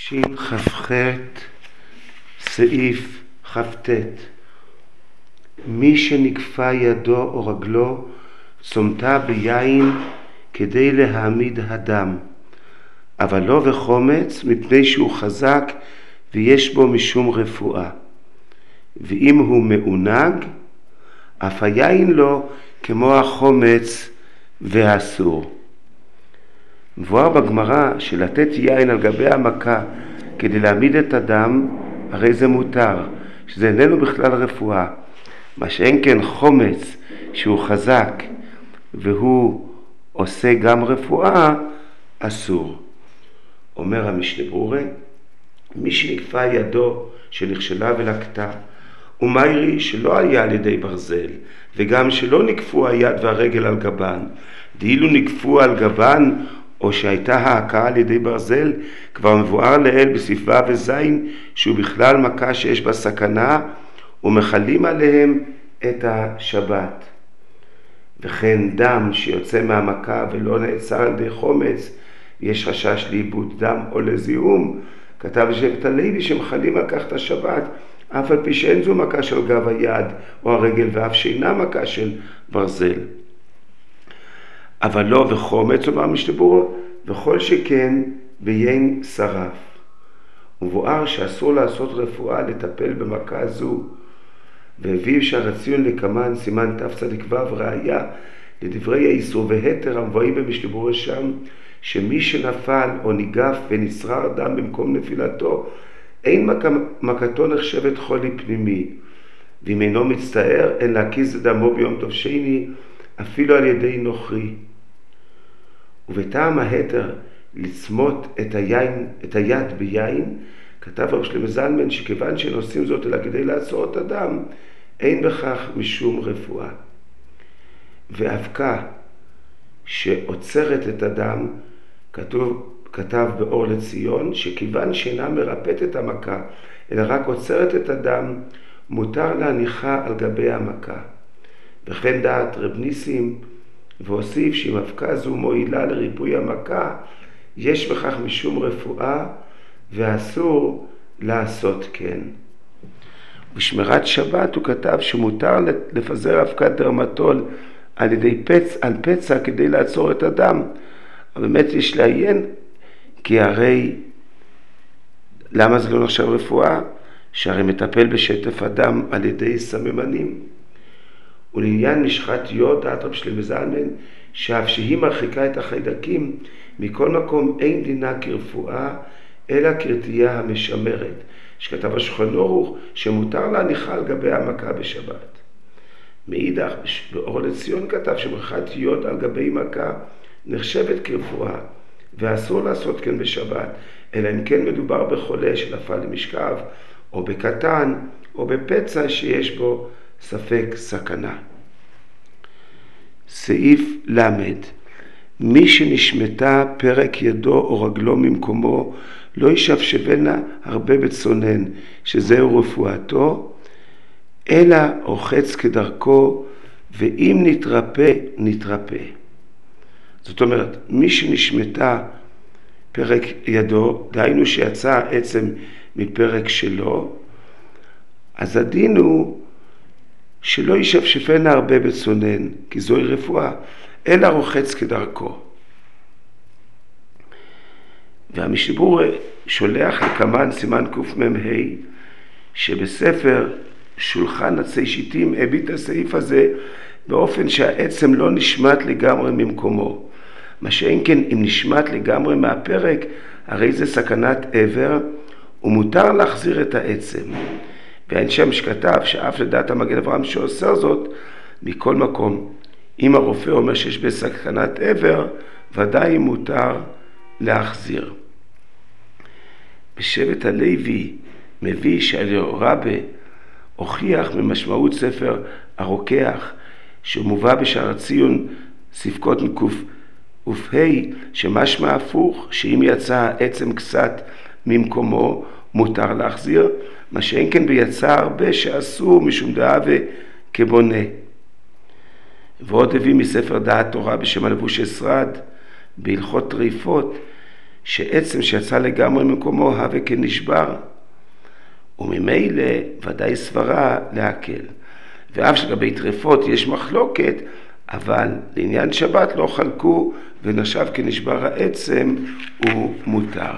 שכ"ח סעיף כ"ט. מי שנקפה ידו או רגלו צומתה ביין כדי להעמיד הדם, אבל לא בחומץ, מפני שהוא חזק ויש בו משום רפואה. ואם הוא מעונג, אף היין לו כמו החומץ והאסור. מבואר בגמרא שלתת יין על גבי המכה כדי להעמיד את הדם, הרי זה מותר, שזה איננו בכלל רפואה. מה שאין כן חומץ שהוא חזק והוא עושה גם רפואה, אסור. אומר המשנה ברורה, מי שנקפה ידו שנכשלה ולקטה, ומיירי שלא היה על ידי ברזל, וגם שלא נקפו היד והרגל על גבן, דאילו נקפו על גבן או שהייתה ההכאה על ידי ברזל, כבר מבואר לאל בספרה וזין שהוא בכלל מכה שיש בה סכנה, ומחלים עליהם את השבת. וכן דם שיוצא מהמכה ולא נעצר על ידי חומץ, יש חשש לאיבוד דם או לזיהום, כתב שבט הלוי שמחלים על כך את השבת, אף על פי שאין זו מכה של גב היד או הרגל, ואף שאינה מכה של ברזל. אבל לא וחומץ, אומר המשנה ברורה, וכל שכן ביין שרף. ובואר שאסור לעשות רפואה לטפל במכה זו, והביאו שהרציון לקמן סימן תצ"ו ראיה לדברי האיסור והתר המבואים במשנה ברורה שם, שמי שנפל או ניגף ונשרר דם במקום נפילתו, אין מכתו נחשבת חולי פנימי, ואם אינו מצטער אין להקיז את דמו ביום טוב שני אפילו על ידי נוכרי. ובטעם ההתר לצמות את היד ביין, כתב רב שלמה זלמן שכיוון שנושאים זאת אלא כדי לעצור את הדם, אין בכך משום רפואה. ואבקה שעוצרת את הדם, כתב באור לציון, שכיוון שאינה מרפאת את המכה אלא רק עוצרת את הדם, מותר להניחה על גבי המכה. וכן דעת רב ניסים, והוסיף שאם אבקה זו מועילה לריפוי המכה, יש בכך משום רפואה ואסור לעשות כן. בשמירת שבת הוא כתב שמותר לפזר אבקת דרמטול על פצע כדי לעצור את הדם. אבל באמת יש לעיין, כי הרי למה זה לא נחשב רפואה? שהרי מטפל בשטף הדם על ידי סממנים. ולעניין משחת יוד, דעת רב שלמה זלמן, שאף שהיא מרחיקה את החיידקים, מכל מקום אין דינה כרפואה, אלא כרתייה המשמרת, שכתב השולחן ערוך שמותר להניחה על גבי המכה בשבת. מאידך, באור לציון כתב שמרחת יוד על גבי מכה נחשבת כרפואה, ואסור לעשות כן בשבת, אלא אם כן מדובר בחולה שנפל למשכב, או בקטן, או בפצע שיש בו ספק סכנה. סעיף למד. מי שנשמטה פרק ידו או רגלו ממקומו, לא ישפשבנה הרבה בצונן, שזהו רפואתו, אלא רוחץ כדרכו, ואם נתרפא, נתרפא. זאת אומרת, מי שנשמטה פרק ידו, דהיינו שיצא עצם מפרק שלו, אז הדין הוא שלא ישפשפנה הרבה בצונן, כי זוהי רפואה, אלא רוחץ כדרכו. והמשנה ברורה שולח לקמן סימן קמ"ה, שבספר שולחן עצי שיטים הביט הסעיף הזה באופן שהעצם לא נשמט לגמרי ממקומו. מה שאין כן אם נשמט לגמרי מהפרק, הרי זה סכנת עבר, ומותר להחזיר את העצם. ואין שם שכתב שאף לדעת המגן אברהם שאוסר זאת, מכל מקום. אם הרופא אומר שיש בסכנת עבר, ודאי מותר להחזיר. בשבט הלוי מביא שאלירבא הוכיח ממשמעות ספר הרוקח, שמובא בשער ציון ספקות ק"ה, שמשמע הפוך, שאם יצא העצם קצת ממקומו, מותר להחזיר, מה שאין כן ביצא הרבה שאסור משום דעה וכבונה. ועוד הביא מספר דעת תורה בשם הלבוש אסרד, בהלכות טריפות, שעצם שיצא לגמרי ממקומו הווה כנשבר, וממילא ודאי סברה להקל. ואף שלגבי טרפות יש מחלוקת, אבל לעניין שבת לא חלקו ונחשב כנשבר העצם הוא מותר.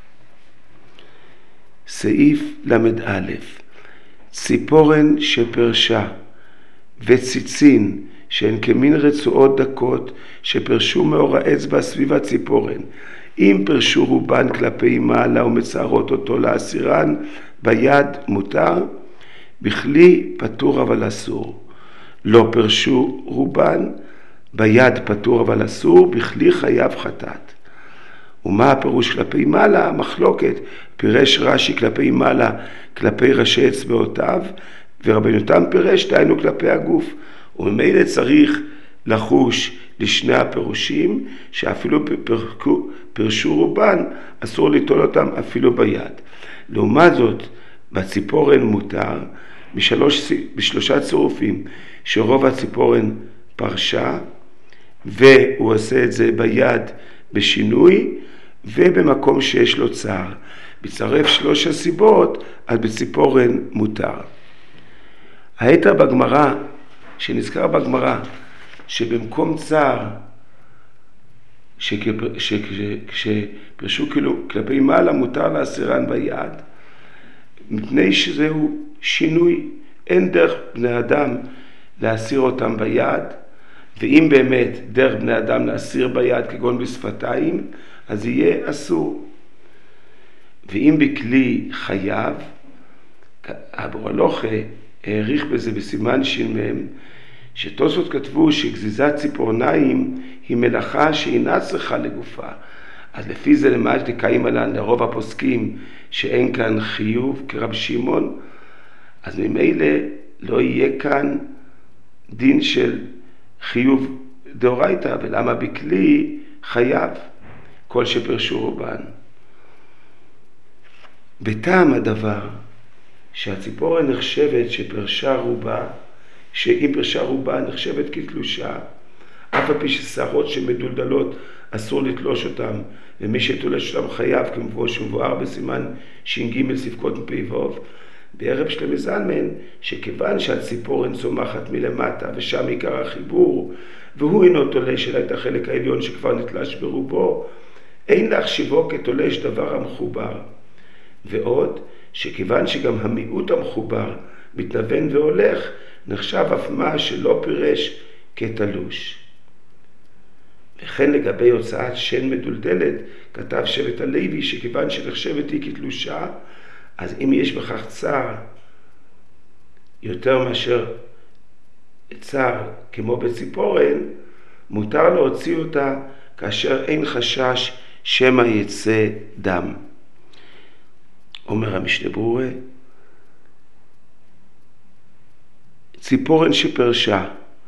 סעיף למ"א, ציפורן שפרשה וציצין שהן כמין רצועות דקות שפרשו מאור האצבע סביב הציפורן, אם פרשו רובן כלפי מעלה ומצערות אותו להסירן ביד מותר, בכלי פטור אבל אסור. לא פרשו רובן, ביד פטור אבל אסור, בכלי חייב חטאת. ומה הפירוש כלפי מעלה? מחלוקת. פירש רש"י כלפי מעלה כלפי ראשי אצבעותיו, ורבנו תם פירש דהיינו כלפי הגוף. וממילא צריך לחוש לשני הפירושים, שאפילו פרשו רובן אסור ליטול אותם אפילו ביד. לעומת זאת בציפורן מותר בשלושה צירופים, שרוב הציפורן פרשה והוא עושה את זה ביד בשינוי, ובמקום שיש לו צער. בצרף 3 הסיבות, אז בציפורן מותר. היתר בגמרא, שנזכר בגמרא, שבמקום צער, כשפרשו כלפי מעלה מותר להסירן ביד, מפני שזהו שינוי, אין דרך בני אדם להסיר אותם ביד, ואם באמת דרך בני אדם להסיר ביד כגון בשפתיים, אז יהיה אסור. ואם בכלי חייב, אבו הלוכה העריך בזה בסימן שמם, שתוספות כתבו שגזיזת ציפורניים היא מלאכה שאינה צריכה לגופה. אז לפי זה למד דקאים עלן לרוב הפוסקים שאין כאן חיוב כרב שמעון, אז ממילא לא יהיה כאן דין של חיוב דאורייתא, ולמה בכלי חייב כל שפרשו רובן. בטעם הדבר שהציפורן נחשבת שפרשה רובה, שאם פרשה רובה נחשבת כתלושה, אף על פי ששערות שמדולדלות אסור לתלוש אותם, ומי שתולש אותם חייב, כמו שמבואר בסימן ש"ג ספקות מפ"ו, בערב שלמה זלמן, שכיוון שהציפורן צומחת מלמטה ושם עיקר החיבור, והוא אינו תולש אלא את החלק העליון שכבר נתלש ברובו, אין להחשיבו כתולש דבר המחובר. ועוד, שכיוון שגם המיעוט המחובר מתנוון והולך, נחשב אף מה שלא פירש כתלוש. וכן לגבי הוצאת שן מדולדלת, כתב שבט הלוי שכיוון שנחשבת היא כתלושה, אז אם יש בכך צער יותר מאשר צער כמו בציפורן, מותר להוציא אותה כאשר אין חשש שמא יצא דם. אומר המשנה ברורה, ציפורן שפרשה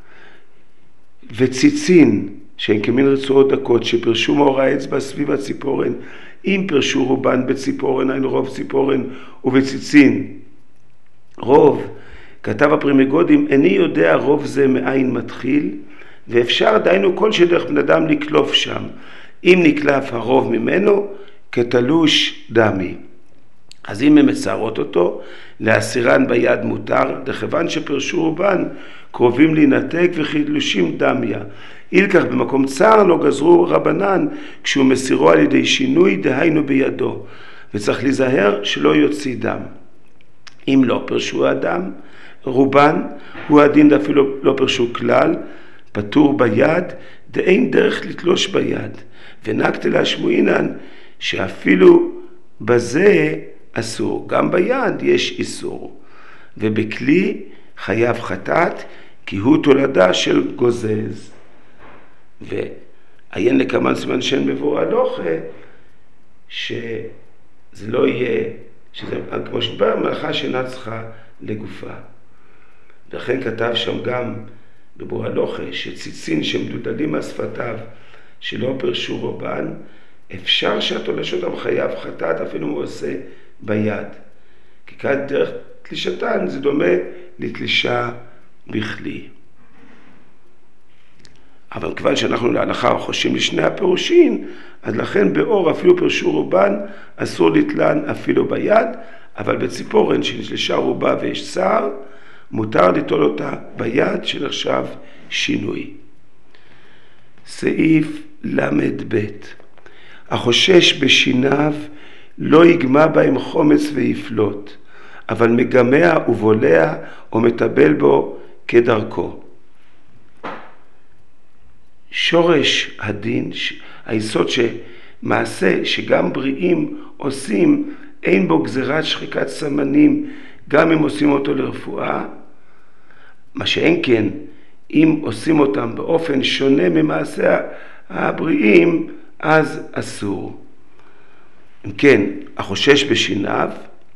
וציצין שהן כמין רצועות דקות שפרשו מאור האצבע סביב הציפורן, אם פרשו רובן בציפורן, היינו רוב ציפורן ובציצין רוב, כתב הפרימגודים, איני יודע רוב זה מאין מתחיל, ואפשר דיינו כל שדרך בן אדם לקלוף שם, אם נקלף הרוב ממנו כתלוש דמי. אז אם הם מצערות אותו, להסירן ביד מותר, דכיוון שפרשו רובן קרובים להינתק וחידלושים דמיה. אילכך במקום צער לא גזרו רבנן כשהוא מסירו על ידי שינוי דהיינו בידו, וצריך להיזהר שלא יוציא דם. אם לא פרשו הדם, רובן הוא הדין אפילו לא פרשו כלל, פטור ביד, דאין דרך לתלוש ביד. ונקטה להשמועינן שאפילו בזה אסור, גם ביד יש איסור. ובכלי חייב חטאת, כי הוא תולדה של גוזז. ועיין לכמן סימן שן מבוא הלוכה, שזה לא יהיה, שזה כמו שדבר מלאכה שאינה צריכה לגופה. ולכן כתב שם גם בבור הלוכה, שציצין שמדודלים מהשפתיו שלא פרשו רובן, אפשר שהתולש אותם חייב חטאת אפילו הוא עושה ביד. כי כאן דרך תלישתן זה דומה לתלישה בכלי. אבל כיוון שאנחנו להלכה חושבים לשני הפירושים, אז לכן באור אפילו פרשו רובן, אסור לתלן אפילו ביד, אבל בציפורן שנשלשה רובה ויש שיער, מותר ליטול אותה ביד שנחשב שינוי. סעיף למד ב' החושש בשיניו לא יגמע בהם חומץ ויפלוט, אבל מגמע ובולע או מטבל בו כדרכו. שורש הדין, היסוד שמעשה שגם בריאים עושים, אין בו גזירת שחיקת סמנים, גם אם עושים אותו לרפואה, מה שאין כן, אם עושים אותם באופן שונה ממעשה הבריאים, אז אסור. אם כן, החושש בשיניו,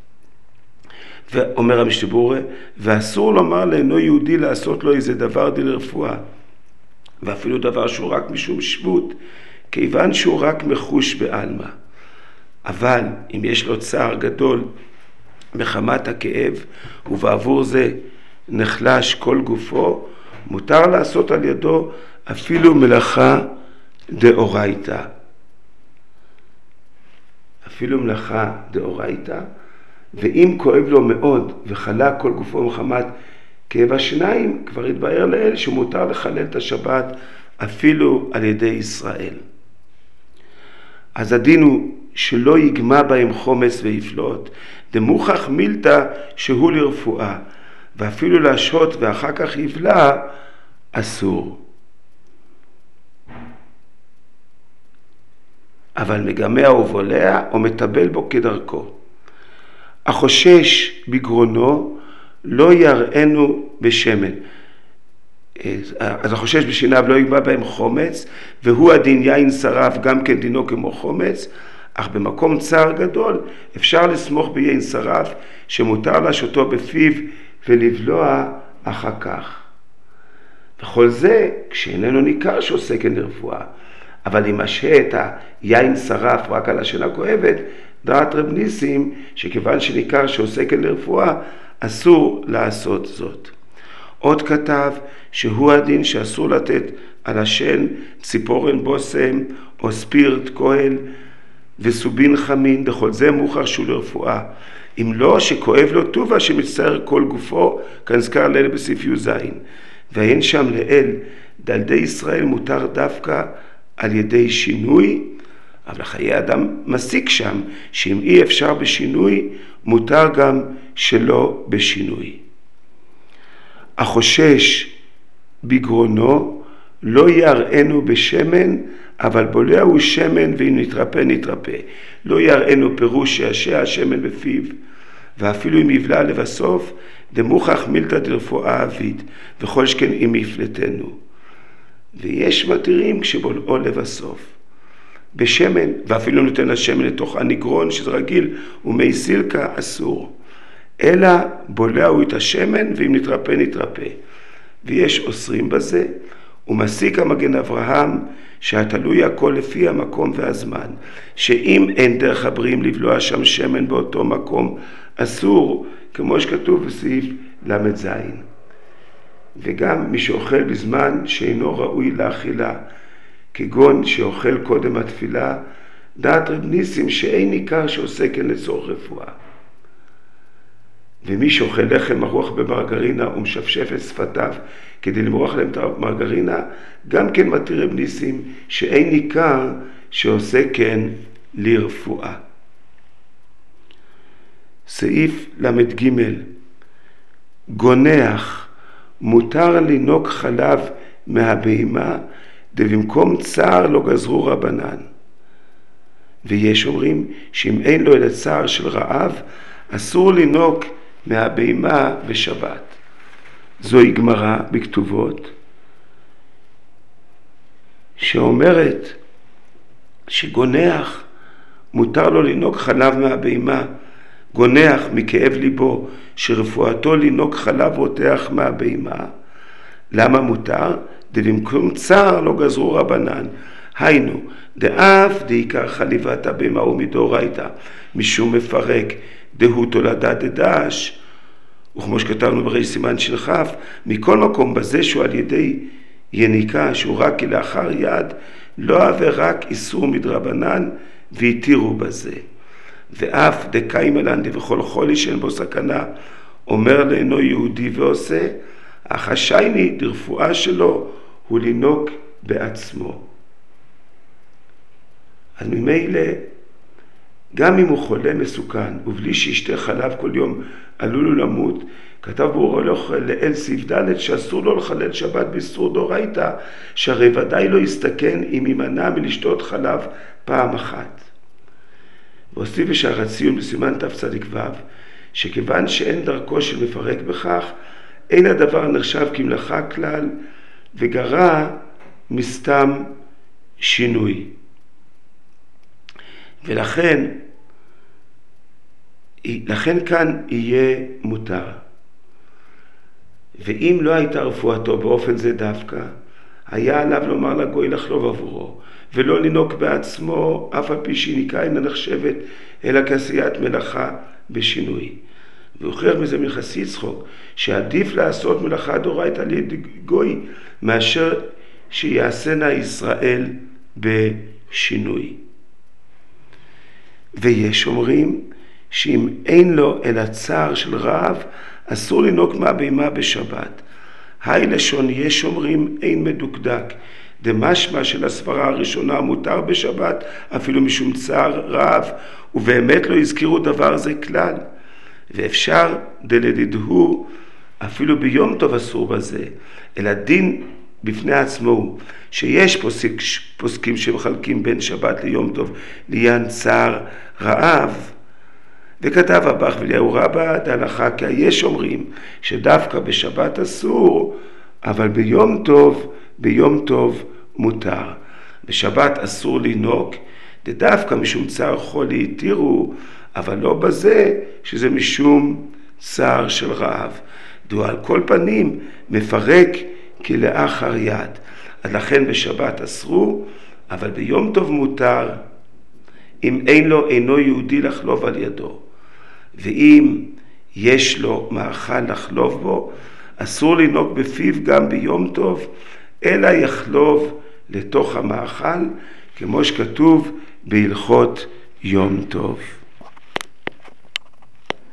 ואומר המשתבורה, ואסור לומר לאינו יהודי לעשות לו איזה דבר די לרפואה, ואפילו דבר שהוא רק משום שבות, כיוון שהוא רק מחוש בעלמא. אבל אם יש לו צער גדול מחמת הכאב, ובעבור זה נחלש כל גופו, מותר לעשות על ידו אפילו מלאכה דאורייתא. אפילו מלאכה דאורייתא, ואם כואב לו מאוד וחלה כל גופו מחמת כאב השיניים, כבר התבאר לאל שמותר לחלל את השבת אפילו על ידי ישראל. אז הדין הוא שלא יגמע בהם חומץ ויפלוט, דמוכח מילתא שהוא לרפואה, ואפילו להשהות ואחר כך יבלע אסור. אבל מגמע ובולע או מטבל בו כדרכו. החושש בגרונו לא יראנו בשמן. אז החושש בשיניו לא יגמע בהם חומץ, והוא הדין יין שרף גם כן דינו כמו חומץ, אך במקום צער גדול אפשר לסמוך ביין שרף שמותר לשותו בפיו ולבלוע אחר כך. וכל זה כשאיננו ניכר שעושה כן לרפואה. אבל אם משהה את היין שרף רק על השינה כואבת, דעת רב ניסים שכיוון שניכר שעושה כן לרפואה, אסור לעשות זאת. עוד כתב שהוא הדין שאסור לתת על השן ציפורן בוסם או ספירט כהל וסובין חמין, דכל זה מוכח שהוא לרפואה. אם לא שכואב לו טובה שמצטער כל גופו, כנזכר לאל בסעיף י"ז. ואין שם לאל דלדי ישראל מותר דווקא על ידי שינוי, אבל חיי אדם מסיק שם שאם אי אפשר בשינוי, מותר גם שלא בשינוי. החושש בגרונו לא יראנו בשמן, אבל בולע הוא שמן ואם נתרפא נתרפא. לא יראנו פירוש שישע השמן בפיו, ואפילו אם יבלע לבסוף, דמוכח מילתא דרפואה אביד, וכל שכן אם יפלטנו. ויש מתירים כשבולעו לבסוף. בשמן, ואפילו נותן השמן לתוך הנגרון, שזה רגיל, ומי סילקה אסור. אלא בולע הוא את השמן, ואם נתרפא נתרפא. ויש אוסרים בזה, ומסיק המגן אברהם, שהתלוי הכל לפי המקום והזמן, שאם אין דרך הבריאים לבלוע שם שמן באותו מקום, אסור, כמו שכתוב בסעיף למד זין. וגם מי שאוכל בזמן שאינו ראוי לאכילה, כגון שאוכל קודם התפילה, דעת רב ניסים שאין ניכר שעושה כן לצורך רפואה. ומי שאוכל לחם מרוח במרגרינה ומשפשף את שפתיו כדי למרוח להם את המרגרינה, גם כן מתיר רב ניסים שאין ניכר שעושה כן לרפואה. סעיף למד ג' גונח מותר לינוק חלב מהבהמה, ובמקום צער לא גזרו רבנן. ויש אומרים שאם אין לו אלא צער של רעב, אסור לינוק מהבהמה בשבת. זוהי גמרא בכתובות, שאומרת שגונח מותר לו לינוק חלב מהבהמה, גונח מכאב ליבו שרפואתו לינוק חלב רותח מהבהמה. למה מותר? דבמקום צער לא גזרו רבנן. היינו, דאף דעיקר חליבת הבהמה ומדאורייתא, משום מפרק דהו תולדה דדש, וכמו שכתבנו בריש סימן של כ', מכל מקום בזה שהוא על ידי יניקה שהוא רק כלאחר יד, לא הווה רק איסור מדרבנן והתירו בזה. ואף דקיימלן דבכל חולי שאין בו סכנה, אומר לאינו יהודי ועושה, אך השייני דרפואה שלו הוא לינוק בעצמו. אז ממילא, גם אם הוא חולה מסוכן, ובלי שישתה חלב כל יום עלול הוא למות, כתב באורו לאל סעיף ד' שאסור לו לחלל שבת באיסור דאורייתא, שהרי ודאי לא יסתכן אם יימנע מלשתות חלב פעם אחת. והוסיף בשער הציון בסימן תצ"ו, שכיוון שאין דרכו של מפרק בכך, אין הדבר נחשב כמלאכה כלל, וגרע מסתם שינוי. ולכן כאן יהיה מותר. ואם לא הייתה רפואתו באופן זה דווקא, היה עליו לומר לגוי לחלוב עבורו, ולא לנוק בעצמו, אף על פי שניקה אינה נחשבת, אלא כעשיית מלאכה בשינוי. והוכיח מזה מנחס יצחוק, שעדיף לעשות מלאכה דאורייתא על ידי גוי, מאשר שיעשנה ישראל בשינוי. ויש אומרים שאם אין לו אלא צער של רעב, אסור לנוק מהבהמה בשבת. היי לשון יש אומרים אין מדוקדק, דמשמע של הסברה הראשונה מותר בשבת אפילו משום צער רעב, ובאמת לא הזכירו דבר זה כלל. ואפשר דלדידהו אפילו ביום טוב אסור בזה, אלא דין בפני עצמו, שיש פוסקים שמחלקים בין שבת ליום טוב לעניין צער רעב. וכתב הבח ואליהו רבא דהלכה, כי יש אומרים שדווקא בשבת אסור, אבל ביום טוב מותר. בשבת אסור לנוק, דווקא משום צער חולי התירו, אבל לא בזה שזה משום צער של רעב. דו על כל פנים מפרק כלאחר יד. אז לכן בשבת אסרו, אבל ביום טוב מותר, אם אין לו אינו יהודי לחלוב על ידו. ואם יש לו מאכל לחלוב בו, אסור לנוק בפיו גם ביום טוב, אלא יחלוב לתוך המאכל, כמו שכתוב בהלכות יום טוב.